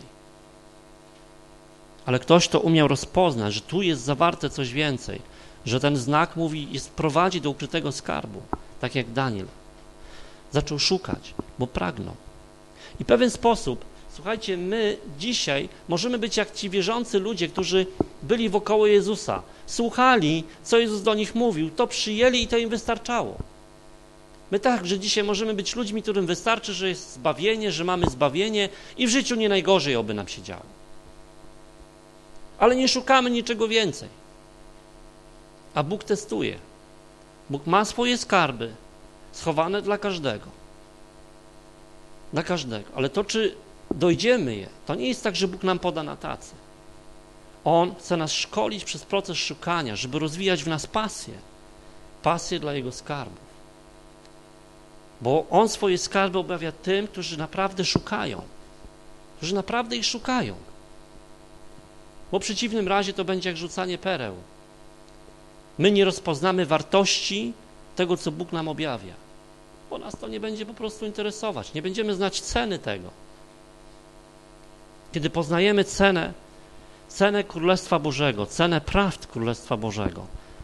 Ale ktoś to umiał rozpoznać, że tu jest zawarte coś więcej, że ten znak mówi, prowadzi do ukrytego skarbu, tak jak Daniel. Zaczął szukać, bo pragnął. I w pewien sposób Słuchajcie, my dzisiaj możemy być jak ci wierzący ludzie, którzy byli wokoło Jezusa. Słuchali, co Jezus do nich mówił, to przyjęli i to im wystarczało. My także dzisiaj możemy być ludźmi, którym wystarczy, że jest zbawienie, że mamy zbawienie i w życiu nie najgorzej oby nam się działo. Ale nie szukamy niczego więcej. A Bóg testuje. Bóg ma swoje skarby schowane dla każdego. Dla każdego. Ale to, czy dojdziemy je, to nie jest tak, że Bóg nam poda na tacy. On chce nas szkolić przez proces szukania, żeby rozwijać w nas pasję dla Jego skarbów. Bo On swoje skarby objawia tym, którzy naprawdę szukają. Którzy naprawdę ich szukają. Bo w przeciwnym razie to będzie jak rzucanie pereł. My nie rozpoznamy wartości tego, co Bóg nam objawia. Bo nas to nie będzie po prostu interesować. Nie będziemy znać ceny tego. Kiedy poznajemy cenę Królestwa Bożego, cenę prawd Królestwa Bożego,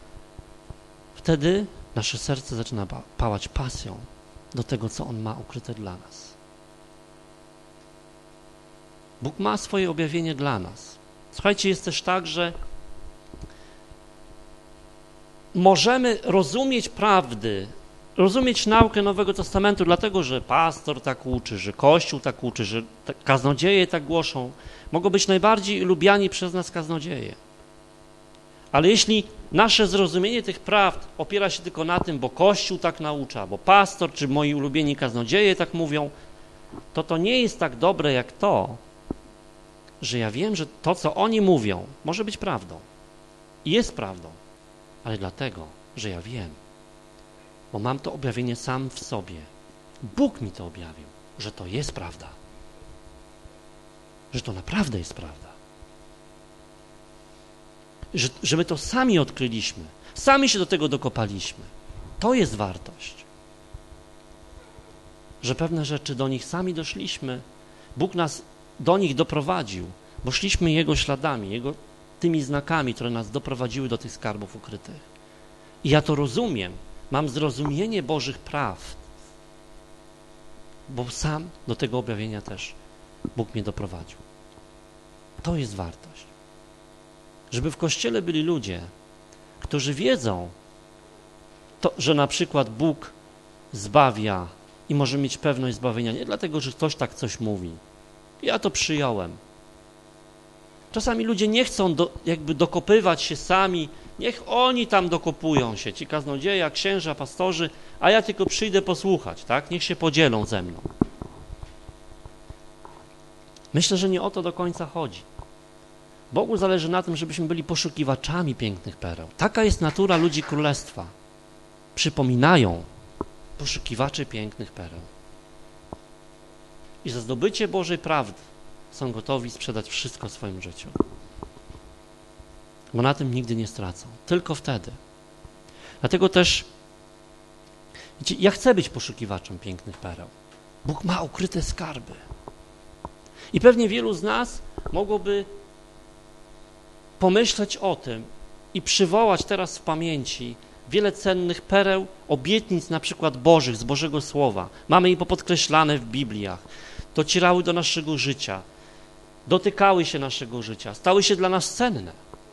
wtedy nasze serce zaczyna pałać pasją do tego, co On ma ukryte dla nas. Bóg ma swoje objawienie dla nas. Słuchajcie, jest też tak, że możemy rozumieć prawdy, rozumieć naukę Nowego Testamentu, dlatego że pastor tak uczy, że Kościół tak uczy, że kaznodzieje tak głoszą. Mogą być najbardziej lubiani przez nas kaznodzieje. Ale jeśli nasze zrozumienie tych prawd opiera się tylko na tym, bo Kościół tak naucza, bo pastor czy moi ulubieni kaznodzieje tak mówią, to nie jest tak dobre jak to, że ja wiem, że to, co oni mówią, może być prawdą. I jest prawdą, ale dlatego, że ja wiem, bo mam to objawienie sam w sobie. Bóg mi to objawił, że to jest prawda. Że to naprawdę jest prawda. Że my to sami odkryliśmy, sami się do tego dokopaliśmy. To jest wartość. Że pewne rzeczy do nich sami doszliśmy, Bóg nas do nich doprowadził, bo szliśmy Jego śladami, tymi znakami, które nas doprowadziły do tych skarbów ukrytych. I ja to rozumiem, mam zrozumienie Bożych praw, bo sam do tego objawienia też Bóg mnie doprowadził. To jest wartość. Żeby w Kościele byli ludzie, którzy wiedzą, że na przykład Bóg zbawia i może mieć pewność zbawienia nie dlatego, że ktoś tak coś mówi. Ja to przyjąłem. Czasami ludzie nie chcą dokopywać się sami, niech oni tam dokopują się, ci kaznodzieja, księża, pastorzy, a ja tylko przyjdę posłuchać, tak? Niech się podzielą ze mną. Myślę, że nie o to do końca chodzi. Bogu zależy na tym, żebyśmy byli poszukiwaczami pięknych pereł. Taka jest natura ludzi Królestwa. Przypominają poszukiwaczy pięknych pereł. I za zdobycie Bożej prawdy są gotowi sprzedać wszystko w swoim życiu. Bo na tym nigdy nie stracą. Tylko wtedy. Dlatego też ja chcę być poszukiwaczem pięknych pereł. Bóg ma ukryte skarby. I pewnie wielu z nas mogłoby pomyśleć o tym i przywołać teraz w pamięci wiele cennych pereł, obietnic na przykład Bożych, z Bożego Słowa. Mamy je popodkreślane w Bibliach. Docierały do naszego życia. Dotykały się naszego życia. Stały się dla nas cenne.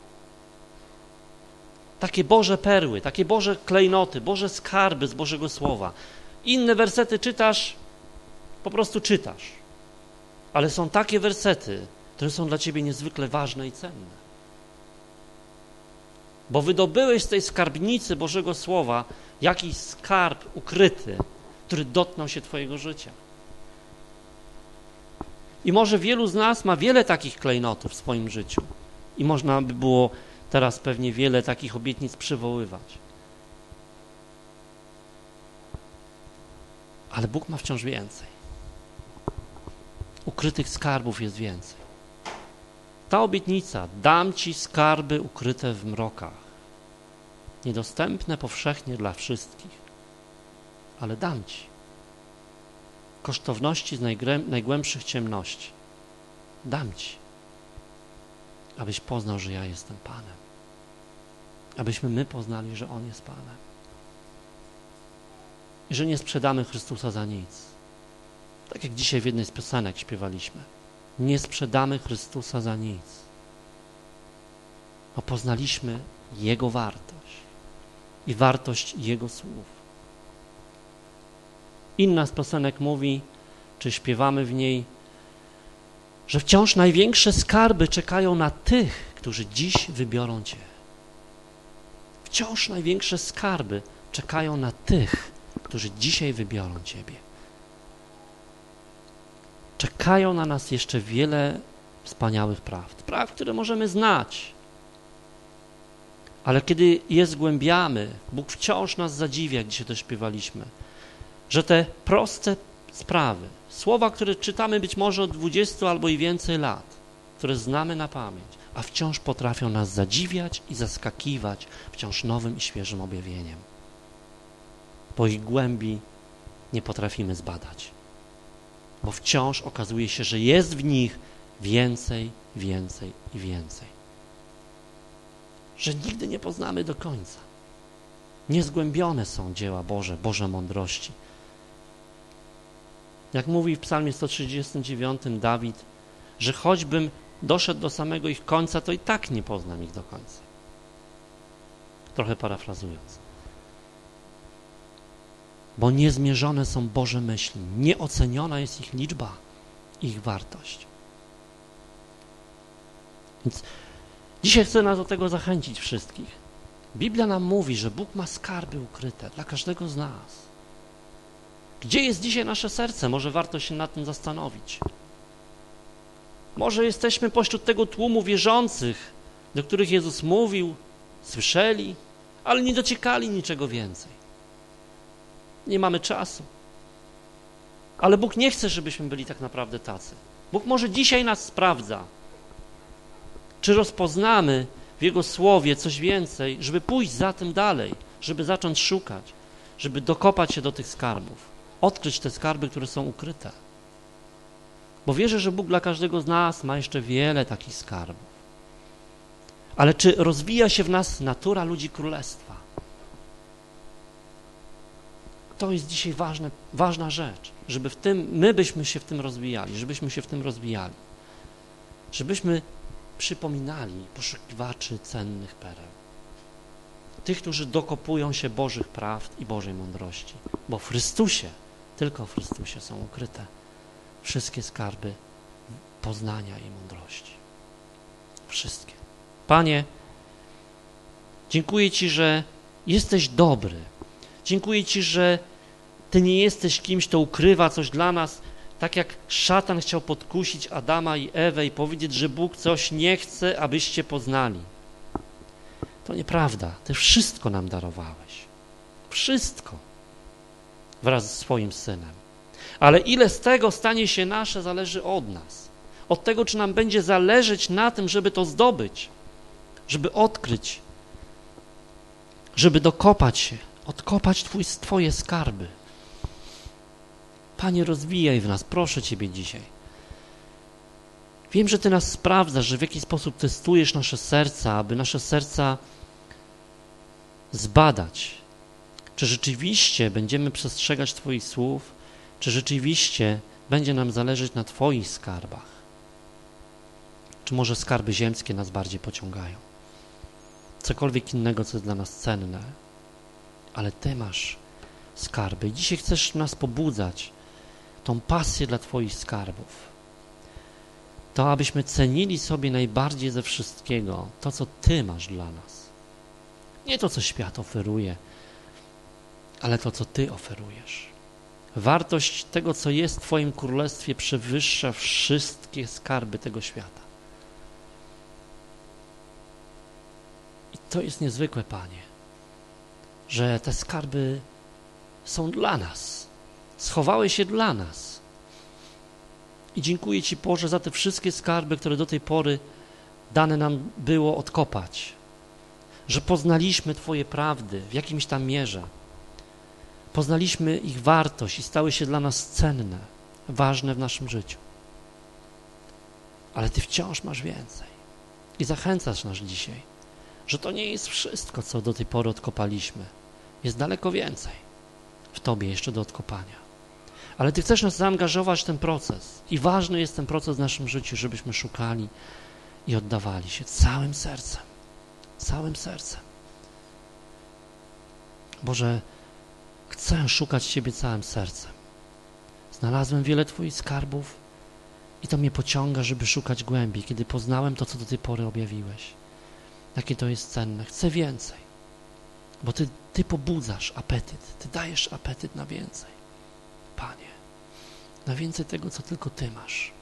Takie Boże perły, takie Boże klejnoty, Boże skarby z Bożego Słowa. Inne wersety czytasz, po prostu czytasz. Ale są takie wersety, które są dla ciebie niezwykle ważne i cenne. Bo wydobyłeś z tej skarbnicy Bożego Słowa jakiś skarb ukryty, który dotknął się twojego życia. I może wielu z nas ma wiele takich klejnotów w swoim życiu. I można by było teraz pewnie wiele takich obietnic przywoływać. Ale Bóg ma wciąż więcej. Ukrytych skarbów jest więcej. Ta obietnica, dam ci skarby ukryte w mrokach, niedostępne powszechnie dla wszystkich, ale dam ci kosztowności z najgłębszych ciemności. Dam ci, abyś poznał, że ja jestem Panem. Abyśmy my poznali, że On jest Panem. I że nie sprzedamy Chrystusa za nic. Tak jak dzisiaj w jednej z piosenek śpiewaliśmy. nie sprzedamy Chrystusa za nic, bo poznaliśmy Jego wartość i wartość Jego słów. Inna z piosenek mówi, czy śpiewamy w niej, że wciąż największe skarby czekają na tych, którzy dziś wybiorą Cię. Wciąż największe skarby czekają na tych, którzy dzisiaj wybiorą Ciebie. Czekają na nas jeszcze wiele wspaniałych prawd, które możemy znać. Ale kiedy je zgłębiamy, Bóg wciąż nas zadziwia, jak dzisiaj też śpiewaliśmy, że te proste sprawy, słowa, które czytamy być może od 20 albo i więcej lat, które znamy na pamięć, a wciąż potrafią nas zadziwiać i zaskakiwać wciąż nowym i świeżym objawieniem. Bo ich głębi nie potrafimy zbadać. Bo wciąż okazuje się, że jest w nich więcej, więcej i więcej. Że nigdy nie poznamy do końca. Niezgłębione są dzieła Boże mądrości. Jak mówi w psalmie 139 Dawid, że choćbym doszedł do samego ich końca, to i tak nie poznam ich do końca. Trochę parafrazując. Bo niezmierzone są Boże myśli, nieoceniona jest ich liczba, ich wartość. Więc dzisiaj chcę nas do tego zachęcić wszystkich. Biblia nam mówi, że Bóg ma skarby ukryte dla każdego z nas. Gdzie jest dzisiaj nasze serce? Może warto się nad tym zastanowić. Może jesteśmy pośród tego tłumu wierzących, do których Jezus mówił, słyszeli, ale nie dociekali niczego więcej. Nie mamy czasu. Ale Bóg nie chce, żebyśmy byli tak naprawdę tacy. Bóg może dzisiaj nas sprawdza, czy rozpoznamy w Jego Słowie coś więcej, żeby pójść za tym dalej, żeby zacząć szukać, żeby dokopać się do tych skarbów, odkryć te skarby, które są ukryte. Bo wierzę, że Bóg dla każdego z nas ma jeszcze wiele takich skarbów. Ale czy rozwija się w nas natura ludzi królestwa? To jest dzisiaj ważna rzecz, żeby my byśmy się w tym rozwijali, żebyśmy przypominali poszukiwaczy cennych pereł. Tych, którzy dokopują się Bożych prawd i Bożej mądrości. Bo w Chrystusie, tylko w Chrystusie są ukryte wszystkie skarby poznania i mądrości. Wszystkie. Panie, dziękuję Ci, że jesteś dobry. Dziękuję Ci, że Ty nie jesteś kimś, kto ukrywa coś dla nas, tak jak szatan chciał podkusić Adama i Ewę i powiedzieć, że Bóg coś nie chce, abyście poznali. To nieprawda. Ty wszystko nam darowałeś. Wszystko. Wraz z swoim Synem. Ale ile z tego stanie się nasze, zależy od nas. Od tego, czy nam będzie zależeć na tym, żeby to zdobyć, żeby odkryć, żeby dokopać się, odkopać Twoje skarby. Panie, rozwijaj w nas, proszę Ciebie dzisiaj. Wiem, że Ty nas sprawdzasz, że w jakiś sposób testujesz nasze serca, aby nasze serca zbadać, czy rzeczywiście będziemy przestrzegać Twoich słów, czy rzeczywiście będzie nam zależeć na Twoich skarbach, czy może skarby ziemskie nas bardziej pociągają. Cokolwiek innego, co jest dla nas cenne, ale Ty masz skarby i dzisiaj chcesz nas pobudzać tą pasję dla Twoich skarbów. To, abyśmy cenili sobie najbardziej ze wszystkiego to, co Ty masz dla nas. Nie to, co świat oferuje, ale to, co Ty oferujesz. Wartość tego, co jest w Twoim królestwie, przewyższa wszystkie skarby tego świata. I to jest niezwykłe, Panie, że te skarby są dla nas. Schowałeś się dla nas. I dziękuję Ci, Boże, za te wszystkie skarby, które do tej pory dane nam było odkopać. Że poznaliśmy Twoje prawdy w jakimś tam mierze. Poznaliśmy ich wartość i stały się dla nas cenne, ważne w naszym życiu. Ale Ty wciąż masz więcej. I zachęcasz nas dzisiaj, że to nie jest wszystko, co do tej pory odkopaliśmy. Jest daleko więcej w Tobie jeszcze do odkopania. Ale Ty chcesz nas zaangażować w ten proces i ważny jest ten proces w naszym życiu, żebyśmy szukali i oddawali się całym sercem. Całym sercem. Boże, chcę szukać Ciebie całym sercem. Znalazłem wiele Twoich skarbów i to mnie pociąga, żeby szukać głębiej, kiedy poznałem to, co do tej pory objawiłeś. Jakie to jest cenne. Chcę więcej, bo Ty pobudzasz apetyt. Ty dajesz apetyt na więcej. Panie, na więcej tego, co tylko Ty masz.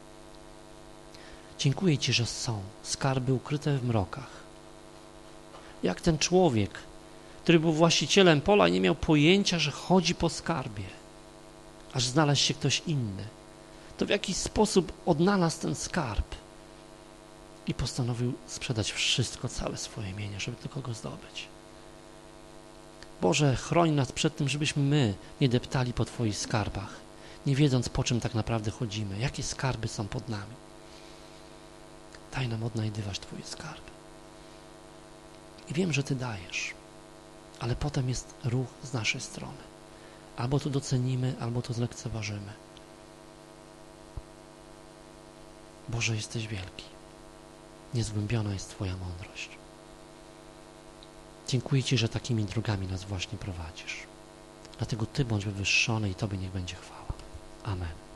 Dziękuję Ci, że są skarby ukryte w mrokach. Jak ten człowiek, który był właścicielem pola i nie miał pojęcia, że chodzi po skarbie, aż znalazł się ktoś inny, to w jakiś sposób odnalazł ten skarb i postanowił sprzedać wszystko, całe swoje mienie, żeby tylko go zdobyć. Boże, chroń nas przed tym, żebyśmy my nie deptali po Twoich skarbach, nie wiedząc, po czym tak naprawdę chodzimy, jakie skarby są pod nami. Daj nam odnajdywać Twoje skarby. I wiem, że Ty dajesz, ale potem jest ruch z naszej strony. Albo to docenimy, albo to zlekceważymy. Boże, jesteś wielki. Niezgłębiona jest Twoja mądrość. Dziękuję Ci, że takimi drogami nas właśnie prowadzisz. Dlatego Ty bądź wywyższony i Tobie niech będzie chwała. Amen.